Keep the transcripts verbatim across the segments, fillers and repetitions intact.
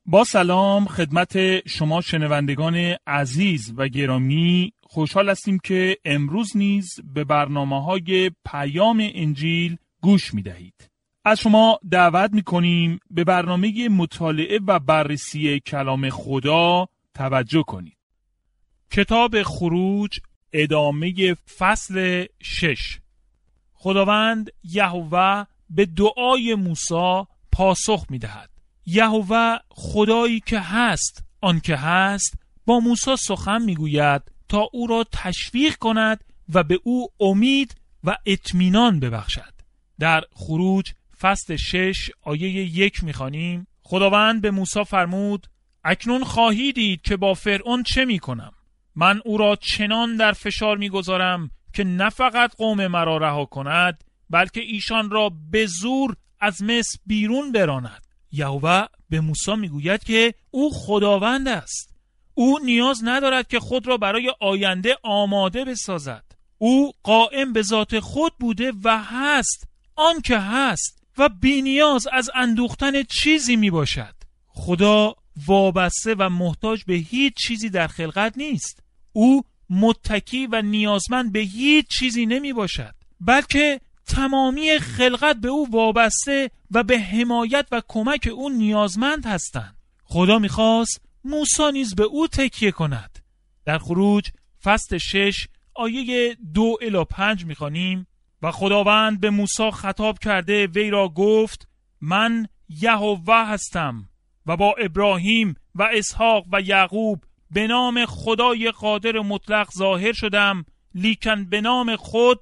با سلام خدمت شما شنوندگان عزیز و گرامی، خوشحال هستیم که امروز نیز به برنامه‌های پیام انجیل گوش می‌دهید. از شما دعوت می‌کنیم به برنامه مطالعه و بررسی کلام خدا توجه کنید. کتاب خروج، ادامه فصل شش. خداوند یهوه به دعای موسی پاسخ می‌دهد. یهوه خدایی که هست، آن که هست، با موسی سخن میگوید تا او را تشویق کند و به او امید و اطمینان ببخشد. در خروج فصل شش آیه یک میخوانیم: خداوند به موسی فرمود: اکنون خواهی دید که با فرعون چه میکنم. من او را چنان در فشار میگذارم که نه فقط قوم مرا رها کند، بلکه ایشان را به زور از مصر بیرون براند. یهوه به موسی میگوید که او خداوند است. او نیاز ندارد که خود را برای آینده آماده بسازد. او قائم به ذات خود بوده و هست، آن که هست، و بی نیاز از اندوختن چیزی می باشد. خدا وابسته و محتاج به هیچ چیزی در خلقت نیست. او متکی و نیازمند به هیچ چیزی نمی باشد، بلکه تمامی خلقت به او وابسته و به حمایت و کمک او نیازمند هستند. خدا میخواست موسی نیز به او تکیه کند. در خروج فصل شش آیه دو الی پنج میخوانیم: و خداوند به موسی خطاب کرده وی را گفت: من یهوه هستم و با ابراهیم و اسحاق و یعقوب به نام خدای قادر مطلق ظاهر شدم، لیکن به نام خود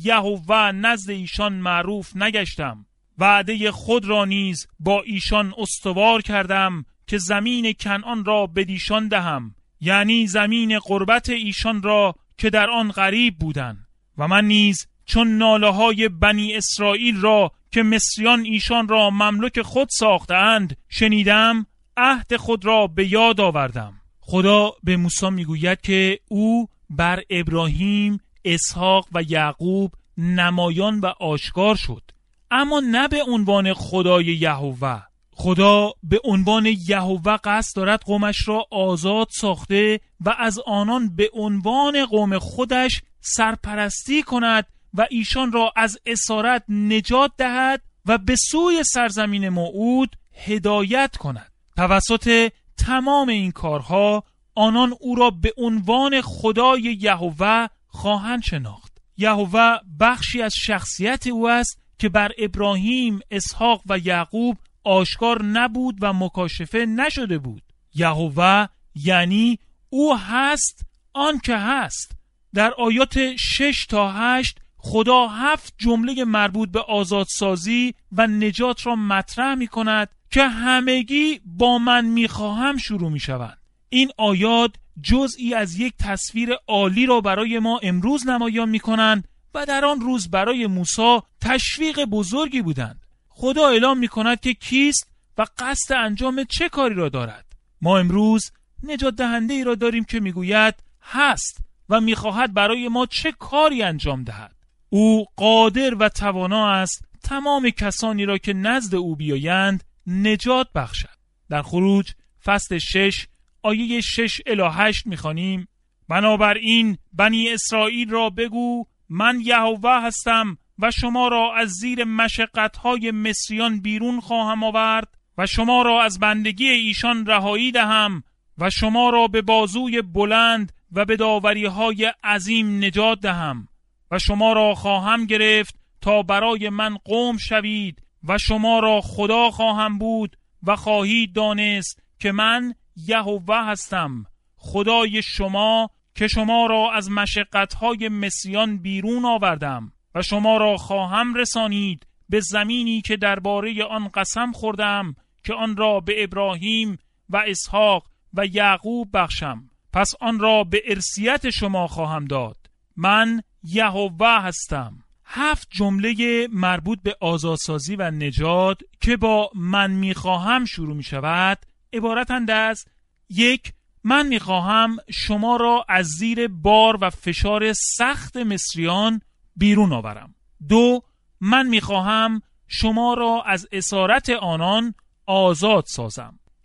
یهوه نزد ایشان معروف نگشتم. وعده خود را نیز با ایشان استوار کردم که زمین کنعان را بدیشان دهم، یعنی زمین غربت ایشان را که در آن غریب بودند. و من نیز چون ناله های بنی اسرائیل را که مصریان ایشان را مملوک خود ساختند شنیدم، عهد خود را به یاد آوردم. خدا به موسی میگوید که او بر ابراهیم، اسحاق و یعقوب نمایان و آشکار شد، اما نه به عنوان خدای یهوه. خدا به عنوان یهوه قصد دارد قومش را آزاد ساخته و از آنان به عنوان قوم خودش سرپرستی کند و ایشان را از اسارت نجات دهد و به سوی سرزمین موعود هدایت کند. توسط تمام این کارها آنان او را به عنوان خدای یهوه خواهند شناخت. یهوه بخشی از شخصیت او است که بر ابراهیم، اسحاق و یعقوب آشکار نبود و مکاشفه نشده بود. یهوه یعنی او هست، آن که هست. در آیات شش تا هشت خدا هفت جمله مربوط به آزادسازی و نجات را مطرح می کند که همگی با من می خواهم شروع می شوند. این آیات جزئی از یک تصویر عالی را برای ما امروز نمایان می کنند و در آن روز برای موسی تشویق بزرگی بودند. خدا اعلام می کند که کیست و قصد انجام چه کاری را دارد. ما امروز نجات دهنده ای را داریم که می گوید هست و می خواهد برای ما چه کاری انجام دهد. او قادر و توانا است تمام کسانی را که نزد او بیایند نجات بخشد. در خروج فصل شش آیه شش الی هشت میخوانیم: بنابراین بنی اسرائیل را بگو من یهوه هستم و شما را از زیر مشقت‌های مصریان بیرون خواهم آورد و شما را از بندگی ایشان رهایی دهم و شما را به بازوی بلند و به داوری‌های عظیم نجات دهم و شما را خواهم گرفت تا برای من قوم شوید و شما را خدا خواهم بود و خواهید دانست که من یهوه هستم، خدای شما که شما را از مشقت‌های مصریان بیرون آوردم و شما را خواهم رسانید به زمینی که درباره آن قسم خوردم که آن را به ابراهیم و اسحاق و یعقوب بخشم. پس آن را به ارثیت شما خواهم داد. من یهوه هستم. هفت جمله مربوط به آزادسازی و نجات که با من میخواهم شروع میشود عبارتند از: یک، من میخواهم شما را از زیر بار و فشار سخت مصریان بیرون آورم. دو، من میخواهم شما را از اسارت آنان آزاد سازم.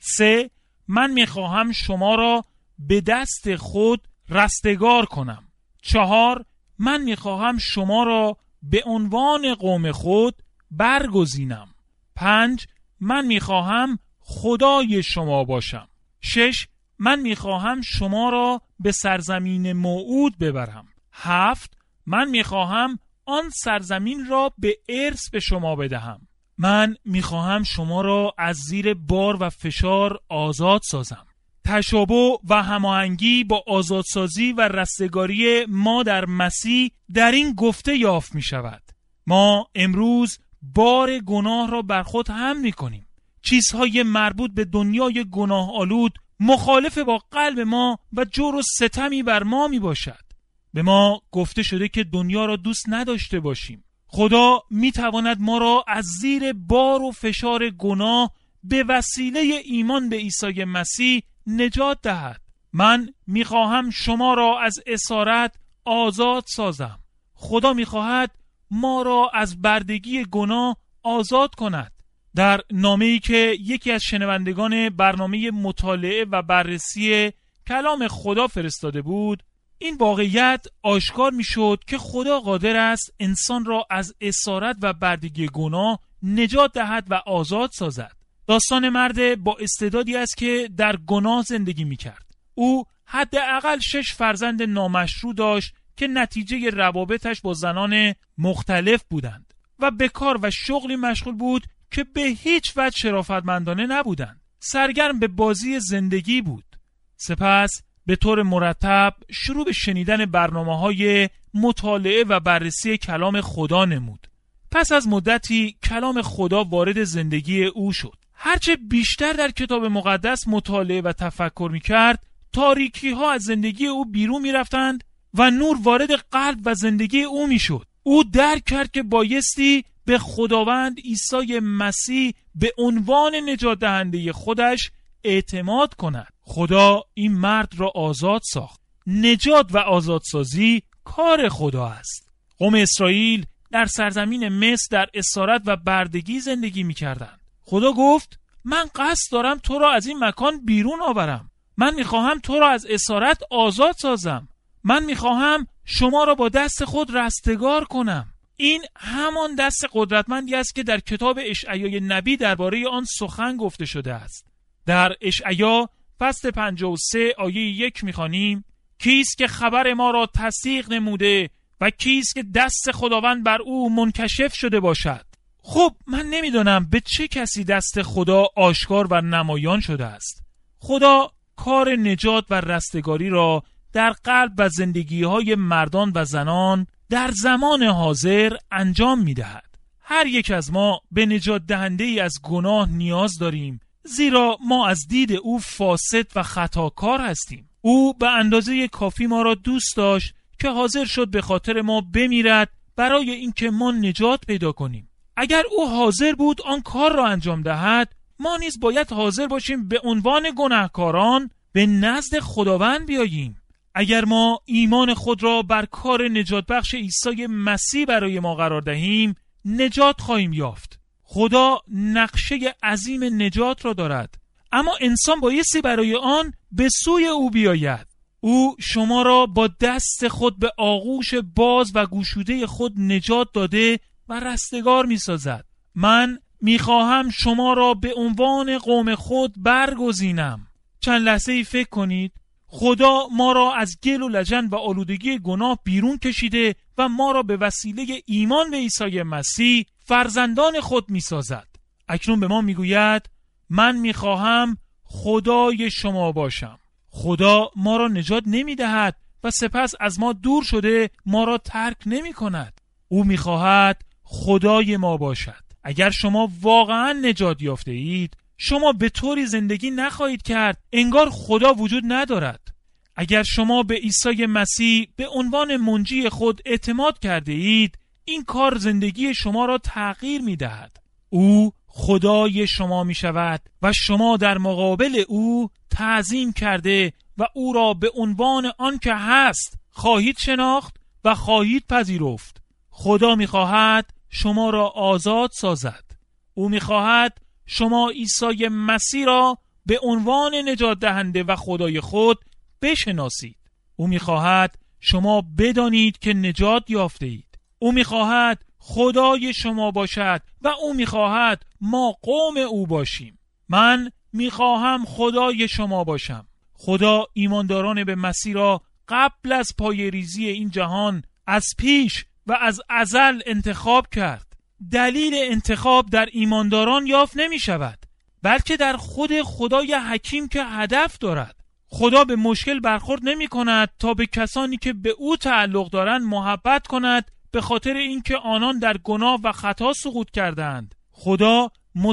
سه، من میخواهم شما را به دست خود رستگار کنم. چهار، من میخواهم شما را به عنوان قوم خود برگزینم. پنج، من میخواهم خدای شما باشم. شش، من میخواهم شما را به سرزمین موعود ببرم. هفت، من میخواهم آن سرزمین را به ارث به شما بدهم. من میخواهم شما را از زیر بار و فشار آزاد سازم. تشابه و هماهنگی با آزادسازی و رستگاری ما در مسیح در این گفته یافت می شود. ما امروز بار گناه را بر خود حمل می کنیم. چیزهای مربوط به دنیای گناه آلود مخالف با قلب ما و جور و ستمی بر ما می باشد. به ما گفته شده که دنیا را دوست نداشته باشیم. خدا می تواند ما را از زیر بار و فشار گناه به وسیله ایمان به عیسی مسیح نجات دهد. من می خواهم شما را از اسارت آزاد سازم. خدا می خواهد ما را از بردگی گناه آزاد کند. در نامه‌ای که یکی از شنوندگان برنامه مطالعه و بررسی کلام خدا فرستاده بود، این واقعیت آشکار می شد که خدا قادر است انسان را از اسارت و بردگی گناه نجات دهد و آزاد سازد. داستان مرد با استعدادی است که در گناه زندگی می کرد. او حداقل شش فرزند نامشروع داشت که نتیجه روابطش با زنان مختلف بودند و به کار و شغلی مشغول بود که به هیچ وجه شرافتمندانه نبودند. سرگرم به بازی زندگی بود. سپس به طور مرتب شروع به شنیدن برنامه‌های مطالعه و بررسی کلام خدا نمود. پس از مدتی کلام خدا وارد زندگی او شد. هرچه بیشتر در کتاب مقدس مطالعه و تفکر می‌کرد، تاریکی‌ها از زندگی او بیرون می‌رفتند و نور وارد قلب و زندگی او می‌شد. او درک کرد که بایستی به خداوند عیسی مسیح به عنوان نجات دهنده خودش اعتماد کند. خدا این مرد را آزاد ساخت. نجات و آزادسازی کار خدا است. قوم اسرائیل در سرزمین مصر در اسارت و بردگی زندگی می‌کردند. خدا گفت من قصد دارم تو را از این مکان بیرون آورم. من میخواهم تو را از اسارت آزاد سازم. من میخواهم شما را با دست خود رستگار کنم. این همان دست قدرتمندی است که در کتاب اشعیا نبی درباره آن سخن گفته شده است. در اشعیا فصل پنجاه و سه آیه یک میخوانیم: کیست که خبر ما را تصدیق نموده و کیست که دست خداوند بر او منکشف شده باشد؟ خب من نمیدونم به چه کسی دست خدا آشکار و نمایان شده است. خدا کار نجات و رستگاری را در قلب و زندگی‌های مردان و زنان در زمان حاضر انجام می‌دهد. هر یک از ما به نجات دهنده‌ای از گناه نیاز داریم، زیرا ما از دید او فاسد و خطاکار هستیم. او به اندازه کافی ما را دوست داشت که حاضر شد به خاطر ما بمیرد برای اینکه ما نجات پیدا کنیم. اگر او حاضر بود آن کار را انجام دهد، ما نیز باید حاضر باشیم به عنوان گناهکاران به نزد خداوند بیاییم. اگر ما ایمان خود را بر کار نجات بخش عیسی مسیح برای ما قرار دهیم، نجات خواهیم یافت. خدا نقشه عظیم نجات را دارد، اما انسان بایستی برای آن به سوی او بیاید. او شما را با دست خود به آغوش باز و گشوده خود نجات داده و رستگار می سازد. من می خواهم شما را به عنوان قوم خود برگزینم. چند لحظه ای فکر کنید. خدا ما را از گل و لجن و آلودگی گناه بیرون کشیده و ما را به وسیله ایمان به عیسی مسیح فرزندان خود می سازد. اکنون به ما می گوید من می خواهم خدای شما باشم. خدا ما را نجات نمی دهد و سپس از ما دور شده ما را ترک نمی کند. او می خواهد خدای ما باشد. اگر شما واقعا نجات یافته اید، شما به طوری زندگی نخواهید کرد انگار خدا وجود ندارد. اگر شما به عیسی مسیح به عنوان منجی خود اعتماد کرده اید، این کار زندگی شما را تغییر می دهد. او خدای شما می شود و شما در مقابل او تعظیم کرده و او را به عنوان آن که هست خواهید شناخت و خواهید پذیرفت. خدا می خواهد شما را آزاد سازد. او می خواهد شما عیسی مسیح را به عنوان نجات دهنده و خدای خود بشناسید. او می‌خواهد شما بدانید که نجات یافته اید. او می‌خواهد خدای شما باشد و او می‌خواهد ما قوم او باشیم. من می‌خواهم خدای شما باشم. خدا ایمانداران به مسیح را قبل از پایه‌ریزی این جهان از پیش و از ازل انتخاب کرد. دلیل انتخاب در ایمانداران یافت نمی شود، بلکه در خود خدای حکیم که هدف دارد. خدا به مشکل برخورد نمی کند تا به کسانی که به او تعلق دارند محبت کند، به خاطر اینکه آنان در گناه و خطا سقوط کردند. خدا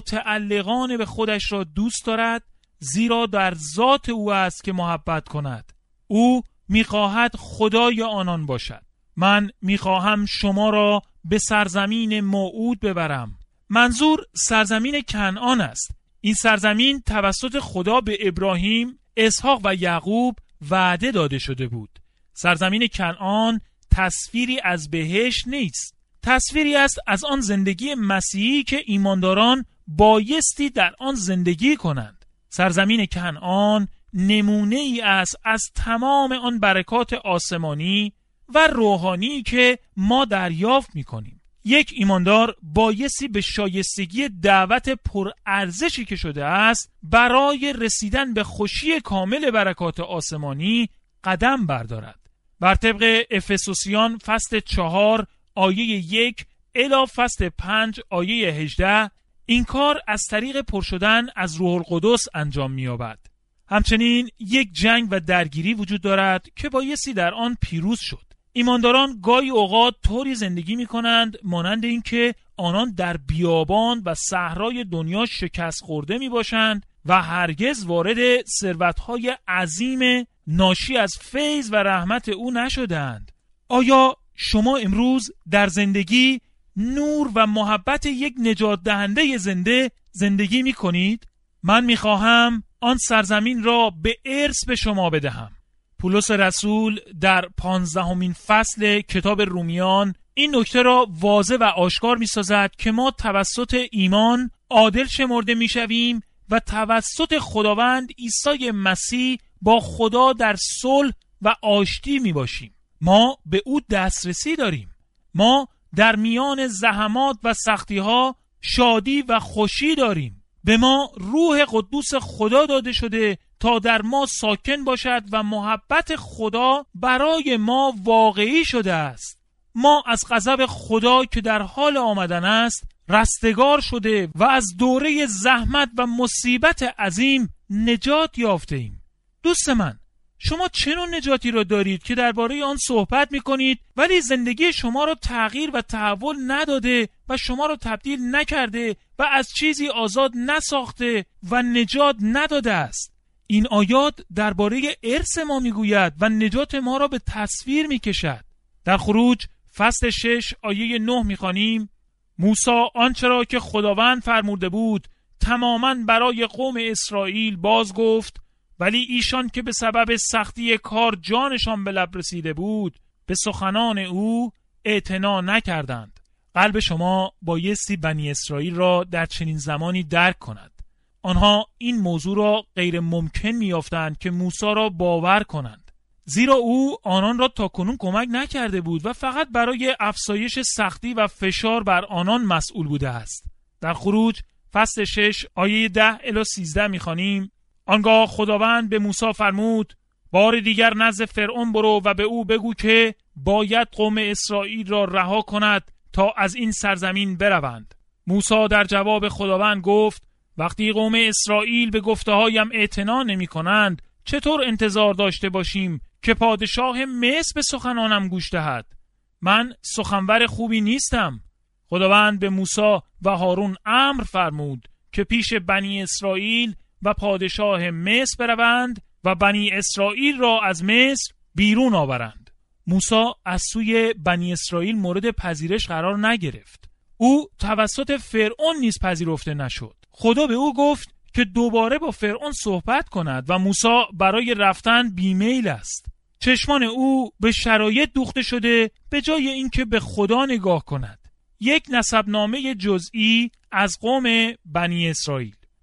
متعلقان به خودش را دوست دارد، زیرا در ذات او است که محبت کند. او می‌خواهد خدای آنان باشد. من می‌خواهم شما را به سرزمین موعود ببرم. منظور سرزمین کنعان است. این سرزمین توسط خدا به ابراهیم، اسحاق و یعقوب وعده داده شده بود. سرزمین کنعان تصویری از بهشت نیست. تصویری است از آن زندگی مسیحی که ایمانداران بایستی در آن زندگی کنند. سرزمین کنعان نمونه ای است از تمام آن برکات آسمانی و روحانی که ما دریافت می کنیم. یک ایماندار بایستی به شایستگی دعوت پرارزشی که شده است برای رسیدن به خوشی کامل برکات آسمانی قدم بردارد. بر طبق افسوسیان فصل چهار آیه یک الی فصل پنج آیه هجده این کار از طریق پر شدن از روح القدس انجام می‌یابد. همچنین یک جنگ و درگیری وجود دارد که بایستی در آن پیروز شد. ایمانداران گاهی اوقات طوری زندگی می‌کنند مانند اینکه آنان در بیابان و صحرای دنیا شکست خورده می‌باشند و هرگز وارد ثروت‌های عظیم ناشی از فیض و رحمت او نشدند. آیا شما امروز در زندگی نور و محبت یک نجات دهنده زنده زندگی می کنید؟ من می خواهم آن سرزمین را به ارث به شما بدهم. پولس رسول در پانزدهمین فصل کتاب رومیان این نکته را واضح و آشکار می سازد که ما توسط ایمان عادل شمرده می شویم و توسط خداوند عیسی مسیح با خدا در صلح و آشتی می باشیم. ما به او دسترسی داریم. ما در میان زحمات و سختی ها شادی و خوشی داریم. به ما روح قدوس خدا داده شده تا در ما ساکن باشد و محبت خدا برای ما واقعی شده است. ما از غضب خدا که در حال آمدن است رستگار شده و از دوره زحمت و مصیبت عظیم نجات یافته ایم. دوست من، شما چه نوع نجاتی را دارید که درباره آن صحبت می‌کنید ولی زندگی شما را تغییر و تحول نداده و شما را تبدیل نکرده و از چیزی آزاد نساخته و نجات نداده است؟ این آیات درباره ارث ما میگوید و نجات ما را به تصویر میکشد. در خروج فصل شش آیه نه میخوانیم: موسی آنچه را که خداوند فرموده بود تماماً برای قوم اسرائیل باز گفت، ولی ایشان که به سبب سختی کار جانشان به لب رسیده بود به سخنان او اعتنا نکردند. قلب شما بایستی بنی اسرائیل را در چنین زمانی درک کند. آنها این موضوع را غیر ممکن می‌یافتند که موسی را باور کنند، زیرا او آنان را تاکنون کمک نکرده بود و فقط برای افزایش سختی و فشار بر آنان مسئول بوده است. در خروج فصل شش آیه ده الی سیزده می‌خوانیم: آنگاه خداوند به موسی فرمود بار دیگر نزد فرعون برو و به او بگو که باید قوم اسرائیل را رها کند تا از این سرزمین بروند. موسی در جواب خداوند گفت وقتی قوم اسرائیل به گفته‌هایم اعتنا نمی کنند چطور انتظار داشته باشیم که پادشاه مصر به سخنانم گوش دهد؟ من سخنور خوبی نیستم. خداوند به موسی و هارون امر فرمود که پیش بنی اسرائیل و پادشاه مصر بروند و بنی اسرائیل را از مصر بیرون آورند. موسی از سوی بنی اسرائیل مورد پذیرش قرار نگرفت. او توسط فرعون نیز پذیرفته نشد. خدا به او گفت که دوباره با فرعون صحبت کند و موسی برای رفتن بیمیل است. چشمان او به شرایط دوخته شده به جای اینکه به خدا نگاه کند. یک نسبنامه جزئی از قوم بنی اسرائیل.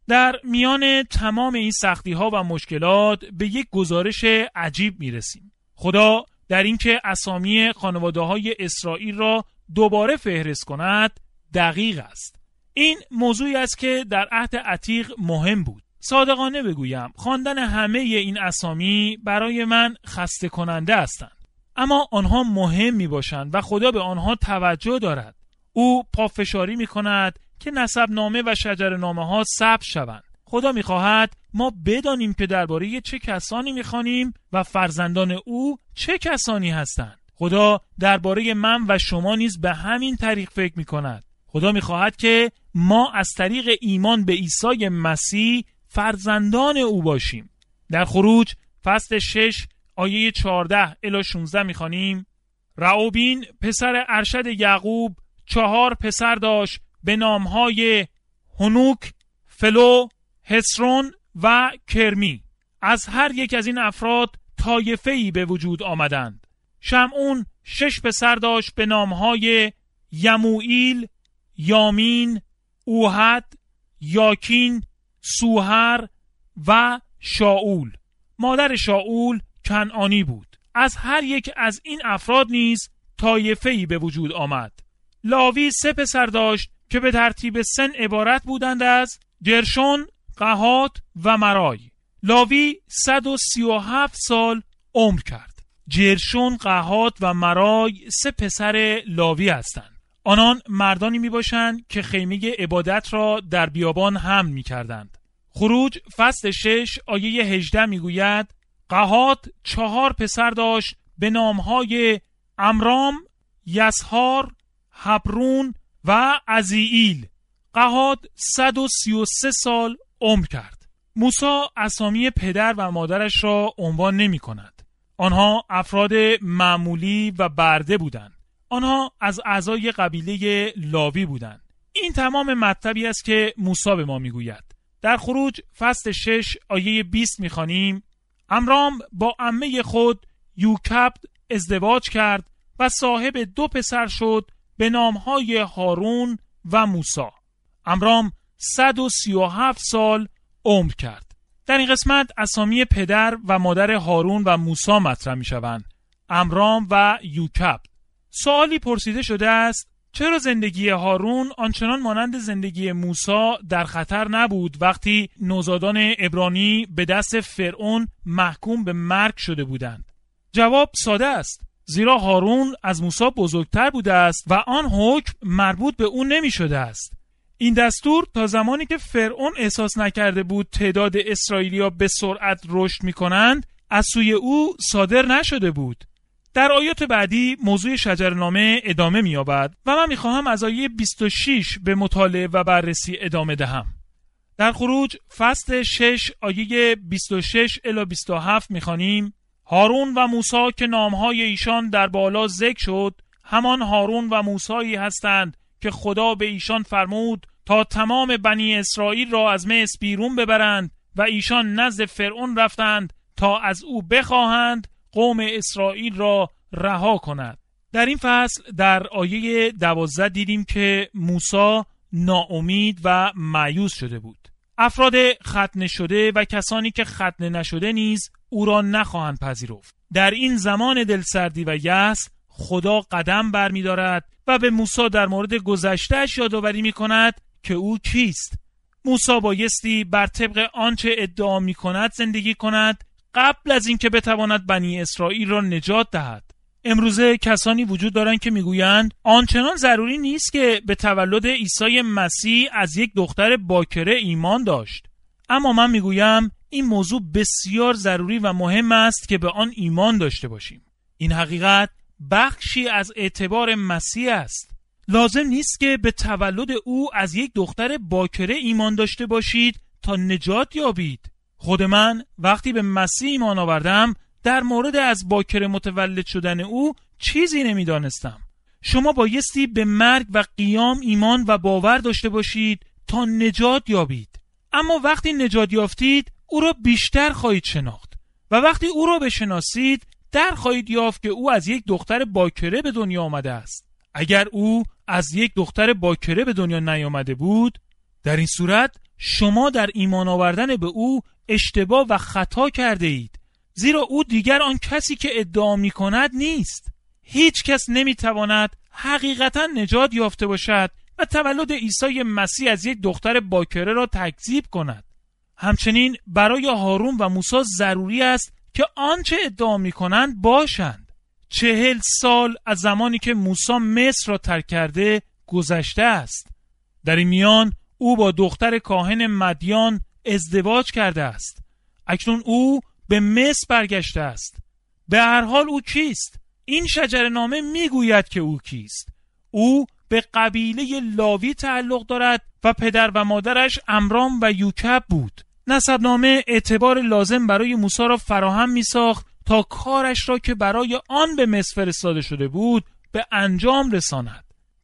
در میان تمام این سختی ها و مشکلات به یک گزارش عجیب میرسیم. خدا در اینکه اسامی خانواده های اسرائیل را دوباره فهرست کند دقیق است. این موضوعی است که در عهد عتیق مهم بود. صادقانه بگویم خواندن همه این اسامی برای من خسته کننده هستند، اما آنها مهم می باشند و خدا به آنها توجه دارد. او پافشاری می کند که نسب نامه و شجر نامه ها ثبت شوند. خدا می خواهد ما بدانیم که درباره چه کسانی می خوانیم و فرزندان او چه کسانی هستند. خدا درباره من و شما نیز به همین طریق فکر می کند. خدا می خواهد که ما از طریق ایمان به عیسی مسیح فرزندان او باشیم. در خروج فصل شش آیه چهارده الی شانزده می خوانیم: رعوبین پسر ارشد یعقوب چهار پسر داشت به نامهای هنوک، فلو، حسرون و کرمی. از هر یک از این افراد طایفه‌ای به وجود آمدند. شمعون شش پسر داشت به نامهای یموئیل، یامین، اوحد، یاکین، سوهر و شاول. مادر شاول کنعانی بود. از هر یک از این افراد نیز طایفه‌ای به وجود آمد. لاوی سه پسر داشت که به ترتیب سن عبارت بودند از گرشون، قهات و مرای. لاوی صد و سی و هفت سال عمر کرد. گرشون، قهات و مرای سه پسر لاوی هستند. آنان مردانی می باشند که خیمه عبادت را در بیابان حمل می کردند. خروج فصل شش آیه هجده می گوید: قهات چهار پسر داشت به نامهای امرام، یسهار، حبرون و عزیئیل. قهات صد و سی و سه سال عمر کرد. موسی اسامی پدر و مادرش را عنوان نمی کند. آنها افراد معمولی و برده بودند. آنها از اعضای قبیله لاوی بودند. این تمام مطلبی است که موسی به ما میگوید. در خروج فصل شش آیه بیست میخوانیم: امرام با عمه خود یوکبد ازدواج کرد و صاحب دو پسر شد به نامهای هارون و موسی. امرام صد و سی و هفت سال عمر کرد. در این قسمت اسامی پدر و مادر هارون و موسی مطرح میشوند: امرام و یوکبد. سوالی پرسیده شده است: چرا زندگی هارون آنچنان مانند زندگی موسی در خطر نبود وقتی نوزادان عبرانی به دست فرعون محکوم به مرگ شده بودند؟ جواب ساده است: زیرا هارون از موسی بزرگتر بوده است و آن حکم مربوط به او نمی شده است. این دستور تا زمانی که فرعون احساس نکرده بود تعداد اسرائیلیا به سرعت رشد می کنند از سوی او صادر نشده بود. در آیات بعدی موضوع شجرنامه ادامه می‌یابد و من می‌خواهم از آیه بیست و شش به مطالعه و بررسی ادامه دهم. در خروج فصل شش آیه بیست و شش الی بیست و هفت می‌خوانیم: هارون و موسی که نام‌های ایشان در بالا ذکر شد همان هارون و موسی هستند که خدا به ایشان فرمود تا تمام بنی اسرائیل را از مصر بیرون ببرند و ایشان نزد فرعون رفتند تا از او بخواهند قوم اسرائیل را رها کند. در این فصل در آیه دوازده دیدیم که موسی ناامید و مایوس شده بود. افراد ختنه شده و کسانی که ختنه نشده نیز او را نخواهند پذیرفت. در این زمان دلسردی و یأس خدا قدم برمی دارد و به موسی در مورد گذشته‌اش یادآوری می کند که او کیست. موسی بایستی بر طبق آنچه ادعا می کند زندگی کند قبل از اینکه بتواند بنی اسرائیل را نجات دهد. امروزه کسانی وجود دارند که میگویند آنچنان ضروری نیست که به تولد عیسی مسیح از یک دختر باکره ایمان داشت. اما من میگویم این موضوع بسیار ضروری و مهم است که به آن ایمان داشته باشیم. این حقیقت بخشی از اعتبار مسیح است. لازم نیست که به تولد او از یک دختر باکره ایمان داشته باشید تا نجات یابید. خود من وقتی به مسیح ایمان آوردم در مورد از باکره متولد شدن او چیزی نمیدانستم. شما بایستی به مرگ و قیام ایمان و باور داشته باشید تا نجات یابید. اما وقتی نجات یافتید او را بیشتر خواهید شناخت و وقتی او را بشناسید در خواهید یافت که او از یک دختر باکره به دنیا آمده است. اگر او از یک دختر باکره به دنیا نیامده بود در این صورت شما در ایمان آوردن به او اشتباه و خطا کرده اید، زیرا او دیگر آن کسی که ادعا می کند نیست. هیچ کس نمی تواند حقیقتا نجات یافته باشد و تولد عیسی مسیح از یک دختر باکره را تکذیب کند. همچنین برای هارون و موسی ضروری است که آنچه ادعا می کنند باشند. چهل سال از زمانی که موسی مصر را ترک کرده گذشته است. در این میان او با دختر کاهن مدیان ازدواج کرده است. اکنون او به مصر برگشته است. به هر حال او کیست؟ این شجره‌نامه میگوید که او کیست. او به قبیله لاوی تعلق دارد و پدر و مادرش عمرام و یوکب بود. نسبنامه اعتبار لازم برای موسی را فراهم می‌ساخت تا کارش را که برای آن به مصر فرستاده شده بود به انجام رساند.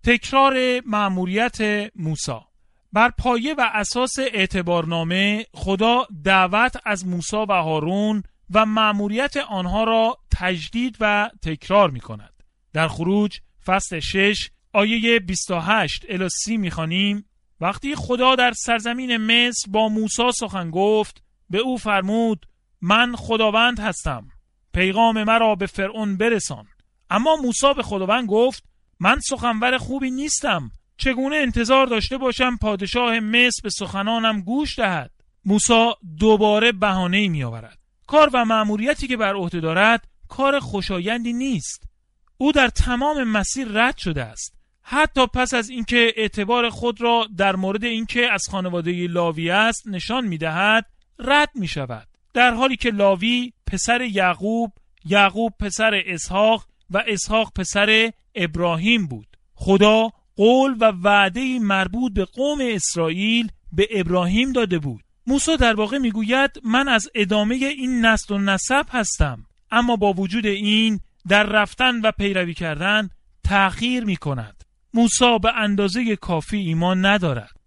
تکرار مأموریت موسی. بر پایه و اساس اعتبارنامه خدا دعوت از موسی و هارون و مأموریت آنها را تجدید و تکرار می کند. در خروج فصل شش آیه بیست و هشت الی سی می خوانیم: وقتی خدا در سرزمین مصر با موسی سخن گفت، به او فرمود: من خداوند هستم، پیغام مرا به فرعون برسان. اما موسی به خداوند گفت: من سخنور خوبی نیستم، چگونه انتظار داشته باشم پادشاه مصر به سخنانم گوش دهد؟ موسی دوباره بهانه‌ای می آورد. کار و مأموریتی که بر عهده دارد کار خوشایندی نیست. او در تمام مسیر رد شده است. حتی پس از اینکه اعتبار خود را در مورد اینکه از خانواده لاوی است نشان می دهد، رد می شود. در حالی که لاوی پسر یعقوب، یعقوب پسر اسحاق و اسحاق پسر ابراهیم بود. خدا قول و وعده مربوط به قوم اسرائیل به ابراهیم داده بود. موسی در واقع میگوید من از ادامه این نسل و نسب هستم، اما با وجود این در رفتن و پیروی کردن تأخیر می کند. موسی به اندازه کافی ایمان ندارد.